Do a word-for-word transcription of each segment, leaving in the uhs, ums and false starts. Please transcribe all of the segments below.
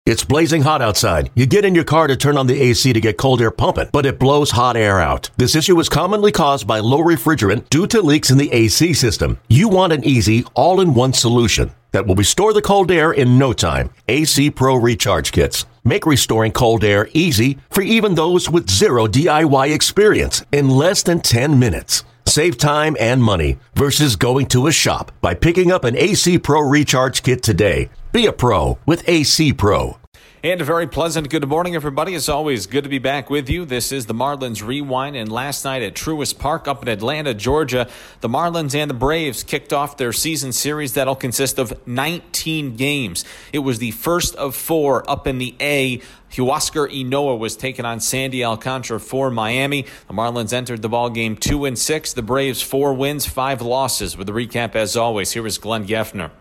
It's blazing hot outside. You get in your car to turn on the A C to get cold air pumping, but it blows hot air out. This issue is commonly caused by low refrigerant due to leaks in the A C system. You want an easy, all-in-one solution that will restore the cold air in no time. A C Pro Recharge Kits make restoring cold air easy for even those with zero D I Y experience in less than ten minutes. Save time and money versus going to a shop by picking up an A C Pro Recharge Kit today. Be a pro with A C Pro. And a very pleasant good morning, everybody. It's always good to be back with you. This is the Marlins Rewind, and last night at Truist Park up in Atlanta, Georgia, the Marlins and the Braves kicked off their season series that'll consist of nineteen games. It was the first of four up in the A. Huascar Ynoa was taking on Sandy Alcantara for Miami. The Marlins entered the ball game two and six. The Braves four wins, five losses. With the recap, as always, here is Glenn Geffner.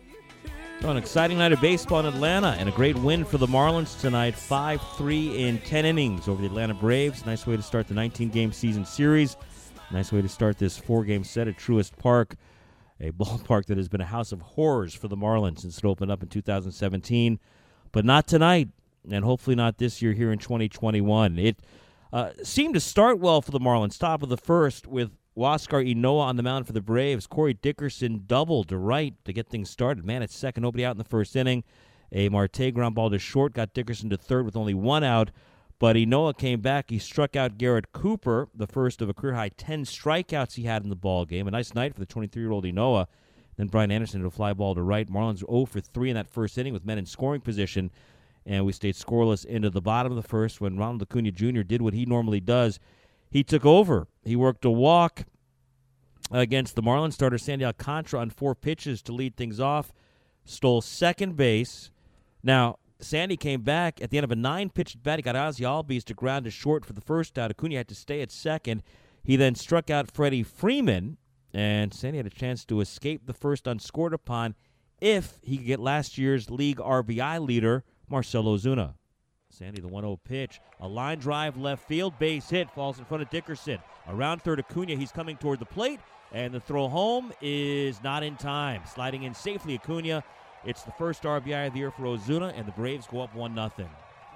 An exciting night of baseball in Atlanta and a great win for the Marlins tonight, five three in ten innings over the Atlanta Braves. Nice way to start the nineteen-game season series. Nice way to start this four-game set at Truist Park, a ballpark that has been a house of horrors for the Marlins since it opened up in two thousand seventeen. But not tonight, and hopefully not this year here in twenty twenty-one. It uh, seemed to start well for the Marlins, top of the first with Huascar Ynoa on the mound for the Braves. Corey Dickerson doubled to right to get things started. Man at second, nobody out in the first inning. A Marte ground ball to short got Dickerson to third with only one out. But Ynoa came back. He struck out Garrett Cooper, the first of a career-high ten strikeouts he had in the ball game. A nice night for the twenty-three-year-old Ynoa. Then Brian Anderson hit a fly ball to right. Marlins oh for three in that first inning with men in scoring position. And we stayed scoreless into the bottom of the first when Ronald Acuna Junior did what he normally does. He took over. He worked a walk against the Marlins starter Sandy Alcantara on four pitches to lead things off. Stole second base. Now, Sandy came back at the end of a nine-pitch at bat. He got Ozzie Albies to ground to short for the first out. Acuna had to stay at second. He then struck out Freddie Freeman, and Sandy had a chance to escape the first unscored upon if he could get last year's league R B I leader, Marcell Ozuna. Sandy, the one oh pitch. A line drive left field, base hit, falls in front of Dickerson. Around third, Acuna, he's coming toward the plate, and the throw home is not in time. Sliding in safely, Acuna. It's the first R B I of the year for Ozuna, and the Braves go up one nothing.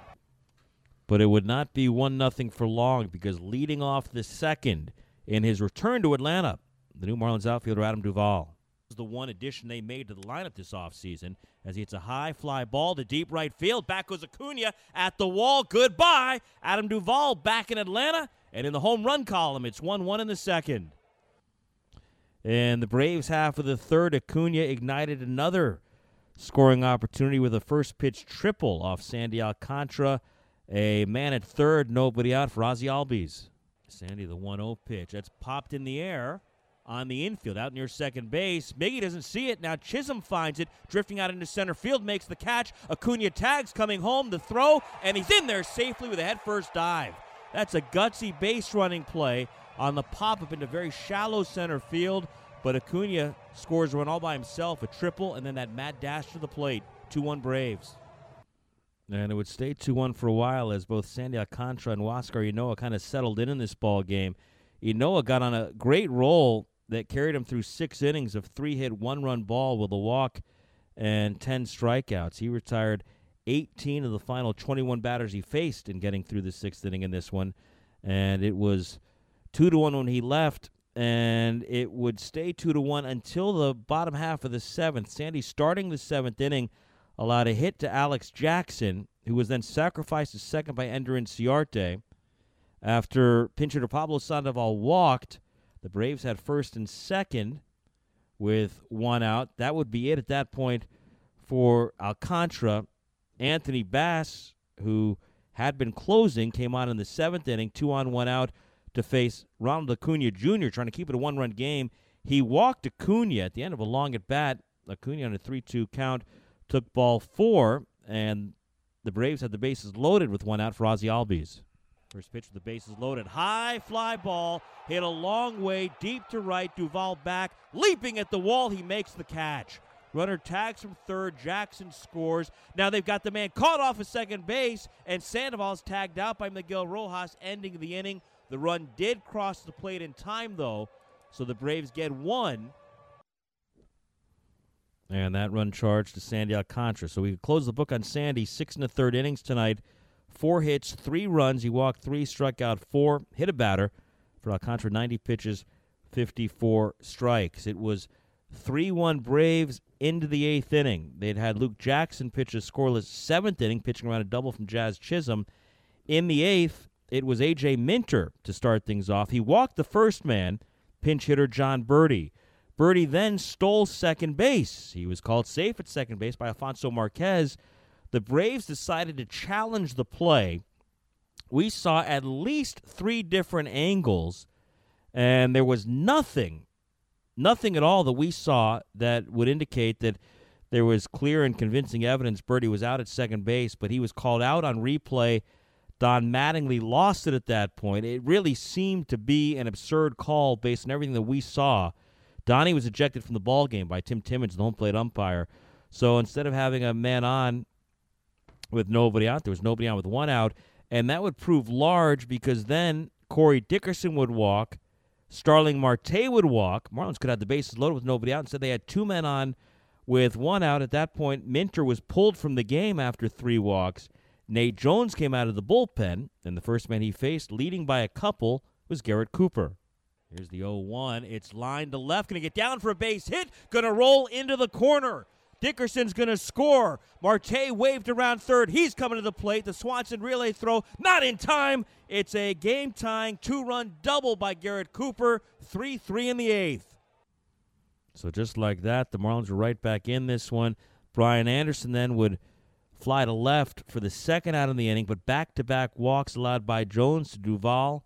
But it would not be one nothing for long, because leading off the second in his return to Atlanta, the new Marlins outfielder Adam Duvall. The one addition they made to the lineup this offseason, as he hits a high fly ball to deep right field. Back goes Acuna at the wall. Goodbye. Adam Duvall back in Atlanta, and in the home run column, it's one one in the second. And the Braves half of the third, Acuna ignited another scoring opportunity with a first pitch triple off Sandy Alcantara. A man at third, nobody out for Ozzie Albies. Sandy, the one oh pitch. That's popped in the air on the infield, out near second base. Miggy doesn't see it. Now Chisholm finds it, drifting out into center field, makes the catch. Acuna tags, coming home, the throw, and he's in there safely with a head-first dive. That's a gutsy base-running play on the pop-up into very shallow center field, but Acuna scores a run all by himself, a triple, and then that mad dash to the plate. two one Braves. And it would stay two one for a while as both Sandy Alcantara and Huascar Ynoa kind of settled in in this ball game. Ynoa got on a great roll that carried him through six innings of three-hit, one-run ball with a walk and ten strikeouts. He retired eighteen of the final twenty-one batters he faced in getting through the sixth inning in this one. And it was two to one when he left, and it would stay two to one until the bottom half of the seventh. Sandy, starting the seventh inning, allowed a hit to Alex Jackson, who was then sacrificed to second by Ender Inciarte. After pinch hitter Pablo Sandoval walked, the Braves had first and second with one out. That would be it at that point for Alcantara. Anthony Bass, who had been closing, came on in the seventh inning, two on, one out, to face Ronald Acuna Junior, trying to keep it a one-run game. He walked Acuna at the end of a long at-bat. Acuna on a three two count took ball four, and the Braves had the bases loaded with one out for Ozzie Albies. First pitch with the bases loaded. High fly ball, hit a long way, deep to right. Duvall back, leaping at the wall. He makes the catch. Runner tags from third. Jackson scores. Now they've got the man caught off of second base, and Sandoval's tagged out by Miguel Rojas, ending the inning. The run did cross the plate in time, though, so the Braves get one. And that run charged to Sandy Alcantara. So we could close the book on Sandy. Six and a third innings tonight. Four hits, three runs. He walked three, struck out four, hit a batter. For Alcantara, ninety pitches, fifty-four strikes. It was three one Braves into the eighth inning. They'd had Luke Jackson pitch a scoreless seventh inning, pitching around a double from Jazz Chisholm. In the eighth, it was A J Minter to start things off. He walked the first man, pinch hitter John Birdie. Birdie then stole second base. He was called safe at second base by Alfonso Marquez. The Braves decided to challenge the play. We saw at least three different angles, and there was nothing, nothing at all that we saw that would indicate that there was clear and convincing evidence Birdie was out at second base, but he was called out on replay. Don Mattingly lost it at that point. It really seemed to be an absurd call based on everything that we saw. Donnie was ejected from the ball game by Tim Timmons, the home plate umpire. So instead of having a man on with nobody out, there was nobody on with one out. And that would prove large because then Corey Dickerson would walk, Starling Marte would walk. Marlins could have the bases loaded with nobody out. Instead, they had two men on with one out. At that point, Minter was pulled from the game after three walks. Nate Jones came out of the bullpen, and the first man he faced, leading by a couple, was Garrett Cooper. Here's the oh one. It's lined to left. Going to get down for a base hit. Going to roll into the corner. Dickerson's going to score. Marte waved around third. He's coming to the plate. The Swanson relay throw, not in time. It's a game-tying two-run double by Garrett Cooper. three three in the eighth. So just like that, the Marlins were right back in this one. Brian Anderson then would fly to left for the second out of the inning, but back-to-back walks allowed by Jones to Duvall.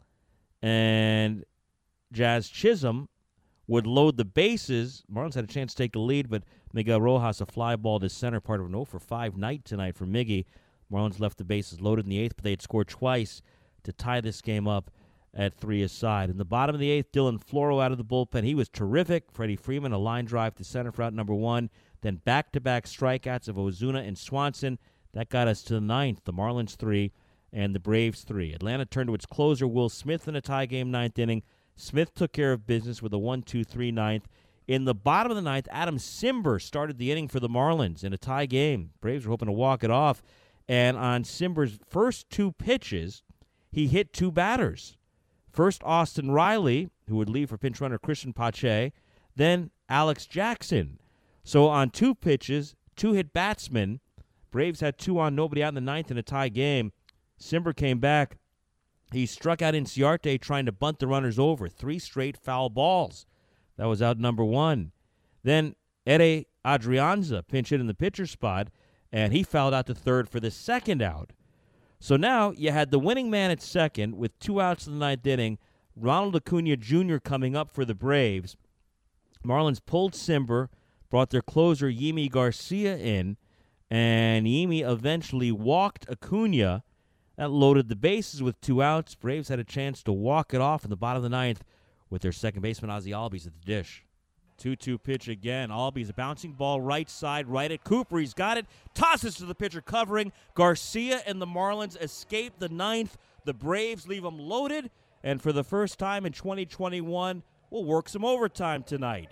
And Jazz Chisholm would load the bases. Marlins had a chance to take the lead, but Miguel Rojas, a fly ball to center, part of an oh for five night tonight for Miggy. Marlins left the bases loaded in the eighth, but they had scored twice to tie this game up at three aside. In the bottom of the eighth, Dylan Floro out of the bullpen. He was terrific. Freddie Freeman, a line drive to center for out number one. Then back-to-back strikeouts of Ozuna and Swanson. That got us to the ninth. The Marlins three and the Braves three. Atlanta turned to its closer, Will Smith, in a tie game ninth inning. Smith took care of business with a one two three ninth. In the bottom of the ninth, Adam Simber started the inning for the Marlins in a tie game. Braves were hoping to walk it off. And on Simber's first two pitches, he hit two batters. First, Austin Riley, who would leave for pinch runner Christian Pache. Then Alex Jackson. So on two pitches, two hit batsmen. Braves had two on, nobody out in the ninth in a tie game. Simber came back. He struck out Inciarte trying to bunt the runners over. Three straight foul balls. That was out number one. Then Ede Adrianza pinch hit in the pitcher spot, and he fouled out to third for the second out. So now you had the winning man at second with two outs in the ninth inning, Ronald Acuna Junior coming up for the Braves. Marlins pulled Simber, brought their closer Yimi Garcia in, and Yimi eventually walked Acuna. That loaded the bases with two outs. Braves had a chance to walk it off in the bottom of the ninth with their second baseman, Ozzie Albies, at the dish. two two pitch again. Albies, a bouncing ball right side, right at Cooper. He's got it. Tosses to the pitcher covering. Garcia and the Marlins escape the ninth. The Braves leave them loaded. And for the first time in twenty twenty-one, we'll work some overtime tonight.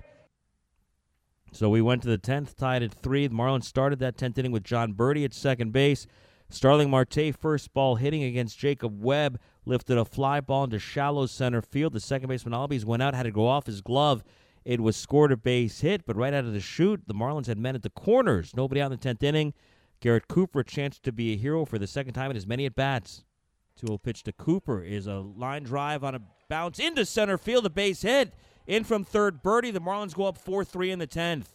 So we went to the tenth, tied at three. The Marlins started that tenth inning with John Birdie at second base. Starling Marte, first ball hitting against Jacob Webb, lifted a fly ball into shallow center field. The second baseman Albies went out, had to go off his glove. It was scored a base hit, but right out of the chute, the Marlins had men at the corners. Nobody out in the tenth inning. Garrett Cooper, a chance to be a hero for the second time in as many at-bats. two oh pitch to Cooper is a line drive on a bounce into center field, a base hit. In from third, Birdie. The Marlins go up four three in the tenth.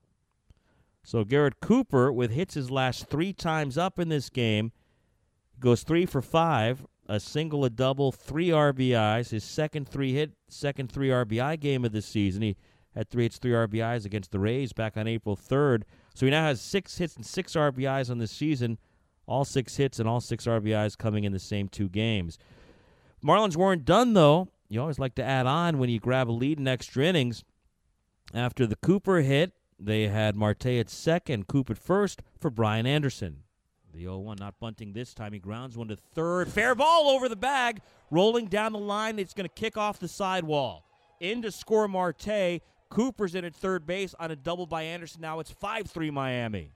So Garrett Cooper, with hits his last three times up in this game, goes three for five, a single, a double, three R B Is. His second three-hit, second three R B I game of the season. He had three hits, three R B Is against the Rays back on April third. So he now has six hits and six R B Is on the season. All six hits and all six R B Is coming in the same two games. Marlins weren't done, though. You always like to add on when you grab a lead in extra innings. After the Cooper hit, they had Marte at second, Coop at first for Brian Anderson. The oh one not bunting this time. He grounds one to third. Fair ball over the bag. Rolling down the line. It's going to kick off the sidewall. In to score Marte. Cooper's in at third base on a double by Anderson. Now it's five three Miami.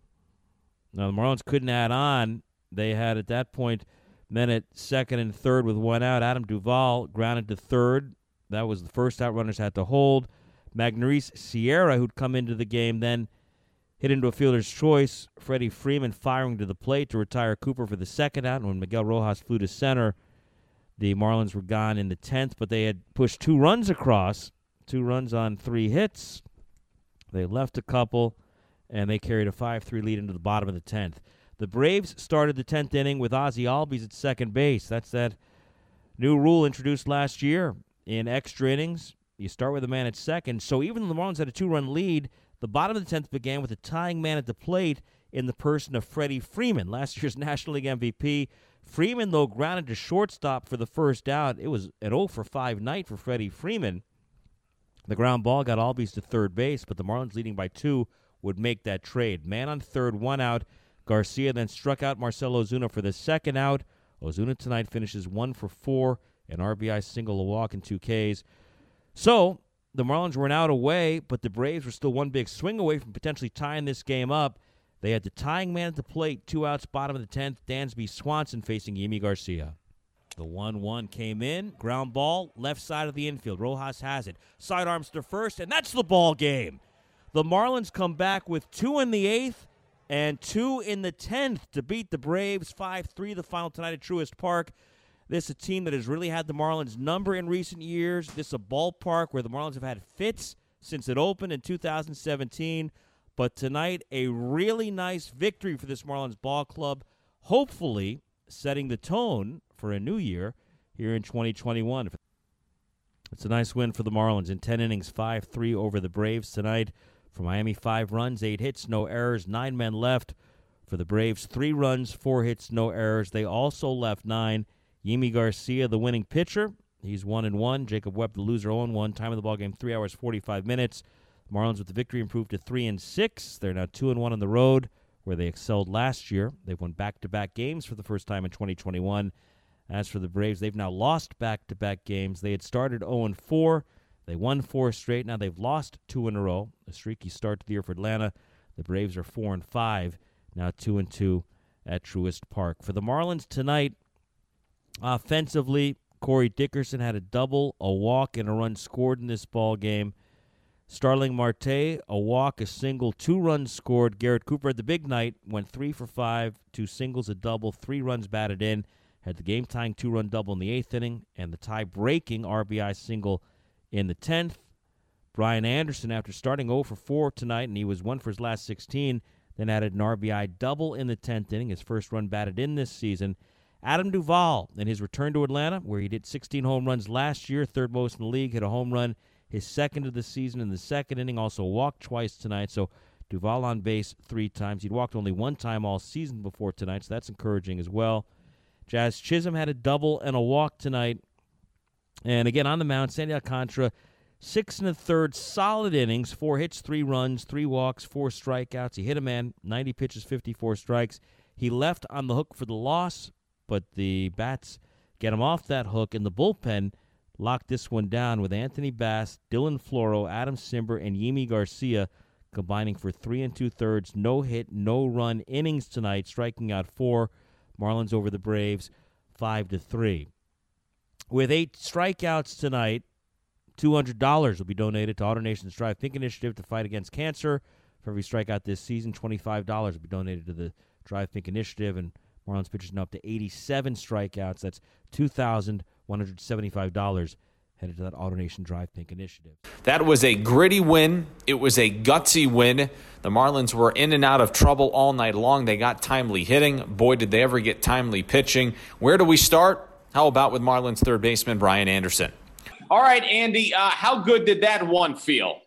Now the Marlins couldn't add on. They had at that point men at second and third with one out. Adam Duvall grounded to third. That was the first out runners had to hold. Magneuris Sierra, who'd come into the game, then hit into a fielder's choice. Freddie Freeman firing to the plate to retire Cooper for the second out. And when Miguel Rojas flew to center, the Marlins were gone in the tenth, but they had pushed two runs across, two runs on three hits. They left a couple, and they carried a five three lead into the bottom of the tenth. The Braves started the tenth inning with Ozzie Albies at second base. That's that new rule introduced last year in extra innings. You start with a man at second. So even though the Marlins had a two-run lead, the bottom of the tenth began with a tying man at the plate in the person of Freddie Freeman, last year's National League M V P. Freeman, though, grounded to shortstop for the first out. It was an oh for five night for Freddie Freeman. The ground ball got Albies to third base, but the Marlins leading by two would make that trade. Man on third, one out. Garcia then struck out Marcell Ozuna for the second out. Ozuna tonight finishes one for four, an R B I single, a walk, and two Ks. So the Marlins were an out away, but the Braves were still one big swing away from potentially tying this game up. They had the tying man at the plate, two outs, bottom of the tenth, Dansby Swanson facing Yimi Garcia. The one one came in, ground ball, left side of the infield. Rojas has it. Sidearms to first, and that's the ball game. The Marlins come back with two in the eighth and two in the tenth to beat the Braves five three, the final tonight at Truist Park. This is a team that has really had the Marlins number in recent years. This is a ballpark where the Marlins have had fits since it opened in two thousand seventeen. But tonight, a really nice victory for this Marlins ball club, hopefully setting the tone for a new year here in twenty twenty-one. It's a nice win for the Marlins in ten innings, five three over the Braves tonight. For Miami, five runs, eight hits, no errors, nine men left. For the Braves, three runs, four hits, no errors. They also left nine. Yimi Garcia, the winning pitcher, he's one and one. Jacob Webb, the loser, oh and one. Time of the ball game, three hours, forty-five minutes. Marlins with the victory improved to three and six. They're now two and one on the road, where they excelled last year. They've won back-to-back games for the first time in twenty twenty-one. As for the Braves, they've now lost back-to-back games. They had started oh and four. They won four straight. Now they've lost two in a row. A streaky start to the year for Atlanta. The Braves are four and five, now two and two at Truist Park. For the Marlins tonight, offensively, Corey Dickerson had a double, a walk, and a run scored in this ball game. Starling Marte, a walk, a single, two runs scored. Garrett Cooper had the big night, went three for five, two singles, a double, three runs batted in. Had the game-tying two-run double in the eighth inning, and the tie-breaking R B I single in the tenth. Brian Anderson, after starting oh for four tonight, and he was one for his last sixteen, then added an R B I double in the tenth inning, his first run batted in this season. Adam Duvall, in his return to Atlanta, where he did sixteen home runs last year, third most in the league, hit a home run, his second of the season in the second inning, also walked twice tonight. So Duvall on base three times. He'd walked only one time all season before tonight, so that's encouraging as well. Jazz Chisholm had a double and a walk tonight. And again, on the mound, Sandy Alcantara, six and a third, solid innings, four hits, three runs, three walks, four strikeouts. He hit a man, ninety pitches, fifty-four strikes. He left on the hook for the loss, but the bats get him off that hook, and the bullpen locked this one down with Anthony Bass, Dylan Floro, Adam Simber, and Yimi Garcia combining for three and two-thirds, no hit, no run innings tonight, striking out four. Marlins over the Braves, five to three. With eight strikeouts tonight, two hundred dollars will be donated to AutoNation's Drive Pink Initiative to fight against cancer. For every strikeout this season, twenty-five dollars will be donated to the Drive Pink Initiative, and Marlins pitchers now up to eighty-seven strikeouts. That's two thousand one hundred seventy-five dollars headed to that AutoNation Drive Pink Initiative. That was a gritty win. It was a gutsy win. The Marlins were in and out of trouble all night long. They got timely hitting. Boy, did they ever get timely pitching. Where do we start? How about with Marlins third baseman Brian Anderson? All right, Andy, uh, how good did that one feel?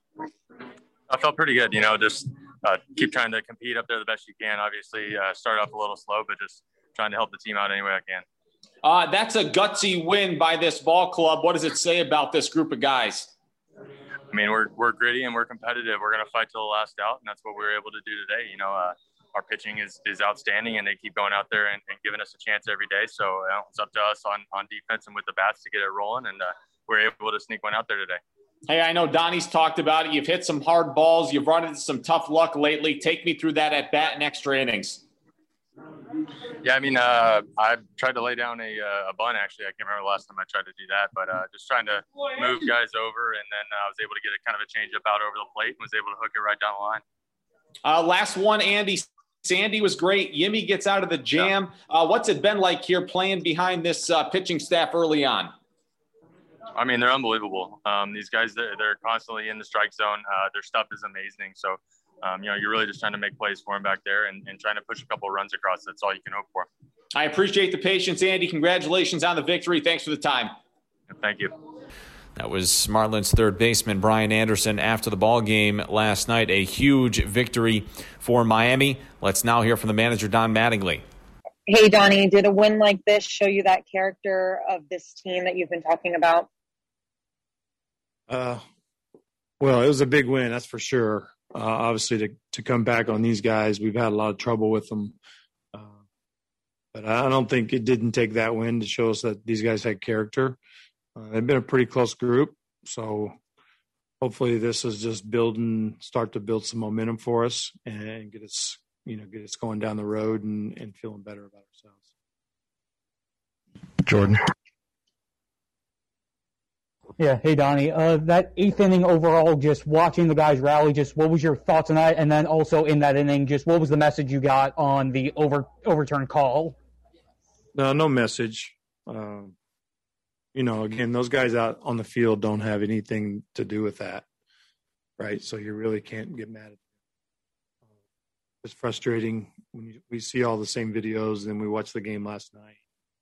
I felt pretty good. You know, just uh, keep trying to compete up there the best you can. Obviously, uh, start off a little slow, but just trying to help the team out any way I can. Uh, that's a gutsy win by this ball club. What does it say about this group of guys? I mean, we're we're gritty and we're competitive. We're going to fight till the last out, and that's what we were able to do today. You know, uh, our pitching is, is outstanding, and they keep going out there and, and giving us a chance every day. So uh, it's up to us on, on defense and with the bats to get it rolling, and uh, we're able to sneak one out there today. Hey, I know Donnie's talked about it. You've hit some hard balls. You've run into some tough luck lately. Take me through that at bat and extra innings. Yeah, I mean, uh, I tried to lay down a, uh, a bunt, actually. I can't remember the last time I tried to do that, but uh, just trying to move guys over, and then uh, I was able to get a kind of a changeup out over the plate and was able to hook it right down the line. Uh, last one, Andy. Sandy was great. Yimmy gets out of the jam. Uh, what's it been like here playing behind this uh, pitching staff early on? I mean, they're unbelievable. Um, these guys, they're, they're constantly in the strike zone. Uh, their stuff is amazing. So, um, you know, you're really just trying to make plays for them back there and, and trying to push a couple of runs across. That's all you can hope for. I appreciate the patience, Andy. Congratulations on the victory. Thanks for the time. Thank you. That was Marlins third baseman Brian Anderson after the ball game last night. A huge victory for Miami. Let's now hear from the manager, Don Mattingly. Hey, Donnie, did a win like this show you that character of this team that you've been talking about? Uh, well, it was a big win, that's for sure. Uh, obviously, to, to come back on these guys, we've had a lot of trouble with them. Uh, but I don't think it didn't take that win to show us that these guys had character. Uh, they've been a pretty close group, so hopefully this is just building, start to build some momentum for us and get us, you know, get us going down the road and, and feeling better about ourselves. Jordan. Yeah, hey, Donnie. Uh, that eighth inning overall, just watching the guys rally, just what was your thoughts on that? And then also in that inning, just what was the message you got on the over overturned call? No, no message. Um, you know, again, those guys out on the field don't have anything to do with that, right? So you really can't get mad at them. It's frustrating when you, we see all the same videos and we watched the game last night.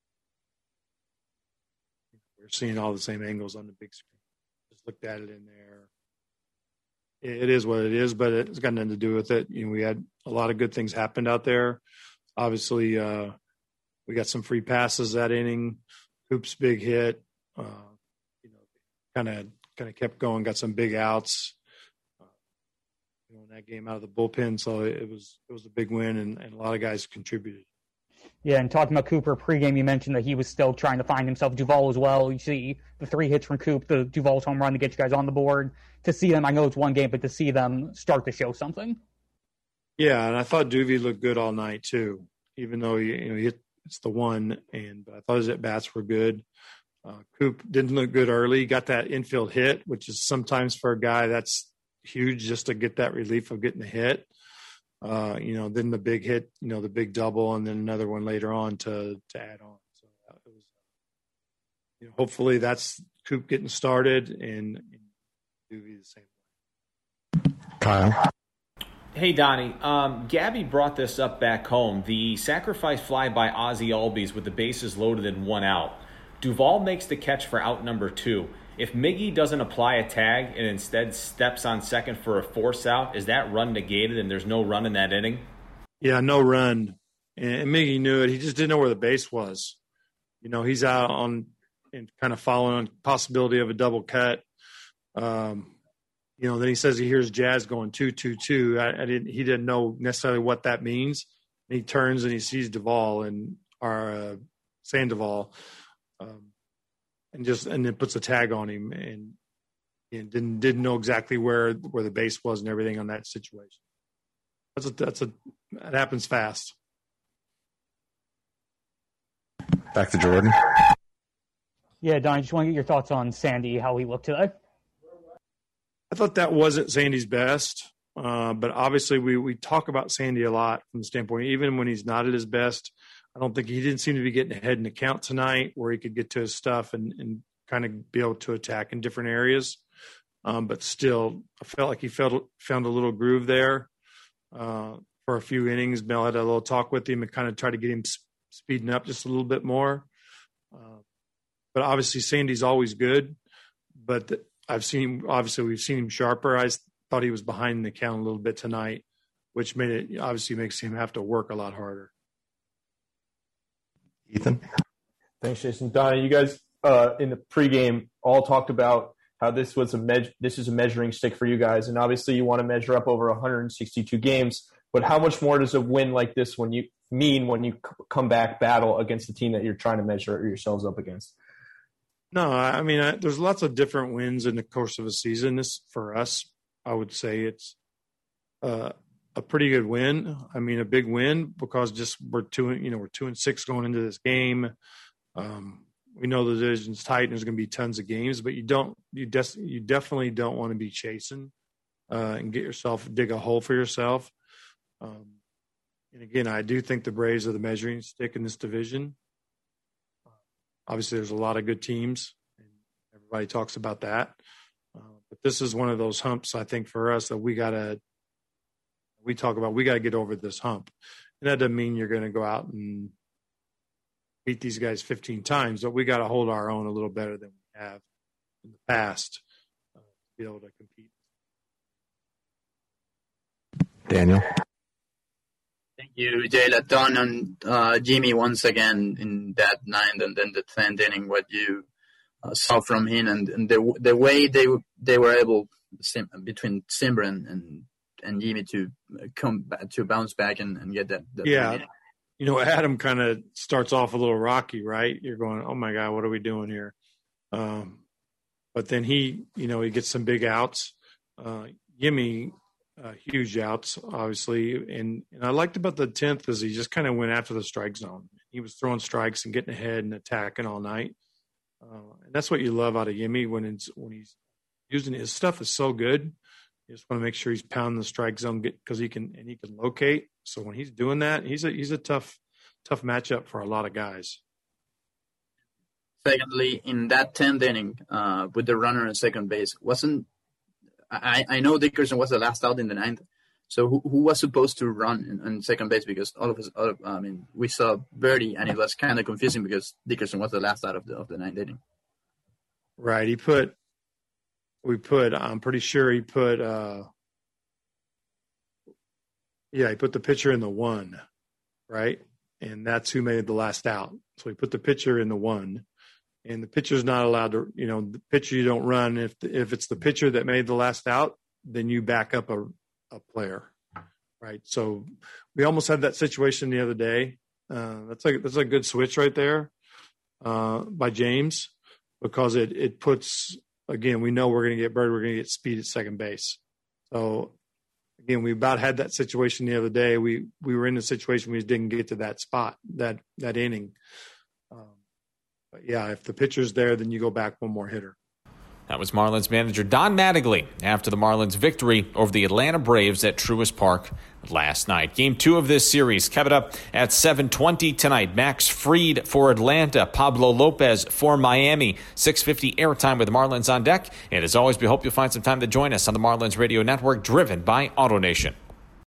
We're seeing all the same angles on the big screen. Just looked at it in there. It, it is what it is, but it's got nothing to do with it. You know, we had a lot of good things happened out there. Obviously, uh, we got some free passes that inning. Coop's big hit. Uh, you know, kind of kind of kept going. Got some big outs. Uh, you know, in that game out of the bullpen, so it, it was it was a big win, and, and a lot of guys contributed. Yeah, and talking about Cooper pregame, you mentioned that he was still trying to find himself. Duvall as well. You see the three hits from Coop, the Duvall's home run to get you guys on the board. To see them, I know it's one game, but to see them start to show something. Yeah, and I thought Duvey looked good all night too, even though he, you know, he hit it's the one, and but I thought his at bats were good. Uh, Coop didn't look good early. Got that infield hit, which is sometimes for a guy that's huge just to get that relief of getting the hit. Uh, you know, then the big hit, you know, the big double, and then another one later on to to add on. So it was, you know, hopefully that's Coop getting started, and, and Duvey the same way. Kyle. Hey, Donnie. Um, Gabby brought this up back home. The sacrifice fly by Ozzie Albies with the bases loaded and one out. Duvall makes the catch for out number two. If Miggy doesn't apply a tag and instead steps on second for a force out, is that run negated and there's no run in that inning? Yeah, no run. And Miggy knew it. He just didn't know where the base was. You know, he's out on and kind of following on possibility of a double cut. Um, You know, then he says he hears Jazz going two, two, two. I, I didn't. He didn't know necessarily what that means. And he turns and he sees Duvall and our uh, Sandoval, um, and just and then puts a tag on him and, and didn't didn't know exactly where where the base was and everything on that situation. That's a that's a that happens fast. Back to Jordan. Yeah, Don, I just want to get your thoughts on Sandy, how he looked today. I thought that wasn't Sandy's best, uh, but obviously we we talk about Sandy a lot from the standpoint, even when he's not at his best. I don't think he didn't seem to be getting ahead in the count tonight where he could get to his stuff and, and kind of be able to attack in different areas. Um, but still, I felt like he felt, found a little groove there uh, for a few innings. Mel had a little talk with him and kind of tried to get him sp- speeding up just a little bit more. Uh, but obviously Sandy's always good, but the, I've seen him, obviously we've seen him sharper. I thought he was behind in the count a little bit tonight, which made it obviously makes him have to work a lot harder. Ethan. Thanks, Jason. Donnie, you guys uh, in the pregame all talked about how this was a me- this is a measuring stick for you guys, and obviously you want to measure up over one hundred sixty-two games. But how much more does a win like this when you mean when you c- come back battle against the team that you're trying to measure yourselves up against? No, I mean, I, there's lots of different wins in the course of a season. This, for us, I would say it's uh, a pretty good win. I mean, a big win because just we're two, you know, we're two and six going into this game. Um, we know the division's tight and there's going to be tons of games, but you don't, you des- you definitely don't want to be chasing uh, and get yourself, dig a hole for yourself. Um, and again, I do think the Braves are the measuring stick in this division. Obviously, there's a lot of good teams, and everybody talks about that. Uh, but this is one of those humps, I think, for us that we got to – we talk about we got to get over this hump. And that doesn't mean you're going to go out and beat these guys fifteen times, but we got to hold our own a little better than we have in the past uh, to be able to compete. Daniel. Thank you, Jay. Don and uh, Jimmy once again in that ninth and then the tenth inning. What you uh, saw from him and, and the the way they they were able between Cimber and, and and Jimmy to come back, to bounce back and, and get that. that yeah, you know, Adam kind of starts off a little rocky, right? You're going, oh my God, what are we doing here? Um, but then he, you know, he gets some big outs. Uh, Jimmy. Uh, huge outs, obviously, and and I liked about the tenth is he just kind of went after the strike zone. He was throwing strikes and getting ahead and attacking all night, uh, and that's what you love out of Yimmy when it's when he's using his stuff is so good. You just want to make sure he's pounding the strike zone because he can and he can locate. So when he's doing that, he's a he's a tough tough matchup for a lot of guys. Secondly, in that tenth inning, uh, with the runner at second base, wasn't I, I know Dickerson was the last out in the ninth, so who, who was supposed to run in, in second base? Because all of us, all of, I mean, we saw Birdie, and it was kind of confusing because Dickerson was the last out of the of the ninth inning. Right. He put, we put. I'm pretty sure he put. Uh, yeah, he put the pitcher in the one, right, and that's who made the last out. So he put the pitcher in the one. And the pitcher's not allowed to, you know, the pitcher you don't run. If if it's the pitcher that made the last out, then you back up a, a player, right? So we almost had that situation the other day. Uh, that's like that's a good switch right there uh, by James because it it puts again we know we're going to get Bird, we're going to get speed at second base. So again, we about had that situation the other day. We we were in a situation we didn't get to that spot that that inning. Um, But yeah, if the pitcher's there, then you go back one more hitter. That was Marlins manager Don Mattingly after the Marlins' victory over the Atlanta Braves at Truist Park last night. Game two of this series coming up at seven twenty tonight. Max Fried for Atlanta, Pablo Lopez for Miami. six fifty airtime with the Marlins on deck. And as always, we hope you'll find some time to join us on the Marlins Radio Network, driven by AutoNation.